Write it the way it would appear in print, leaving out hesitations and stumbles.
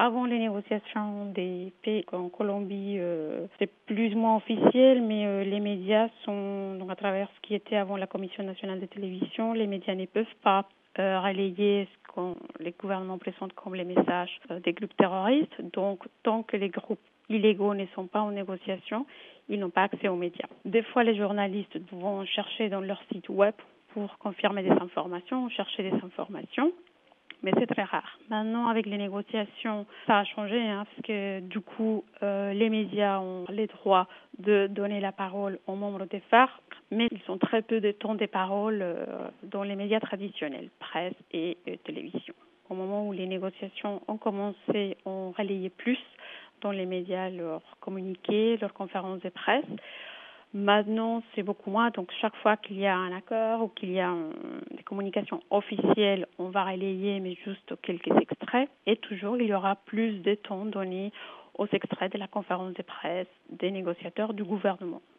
Avant les négociations des paix en Colombie, c'est plus ou moins officiel, mais les médias sont, donc à travers ce qui était avant la Commission nationale de télévision, les médias ne peuvent pas relayer ce que les gouvernements présentent comme les messages des groupes terroristes. Donc, tant que les groupes illégaux ne sont pas en négociation, ils n'ont pas accès aux médias. Des fois, les journalistes vont chercher dans leur site web pour confirmer des informations, chercher des informations. Mais c'est très rare. Maintenant, avec les négociations, ça a changé, parce que du coup, les médias ont les droits de donner la parole aux membres des FARC, mais ils ont très peu de temps de parole dans les médias traditionnels, presse et télévision. Au moment où les négociations ont commencé, on relayait plus dans les médias leurs communiqués, leurs conférences de presse. Maintenant, c'est beaucoup moins. Donc, chaque fois qu'il y a un accord ou qu'il y a des communications officielles, on va relayer, mais juste quelques extraits. Et toujours, il y aura plus de temps donné aux extraits de la conférence de presse des négociateurs du gouvernement.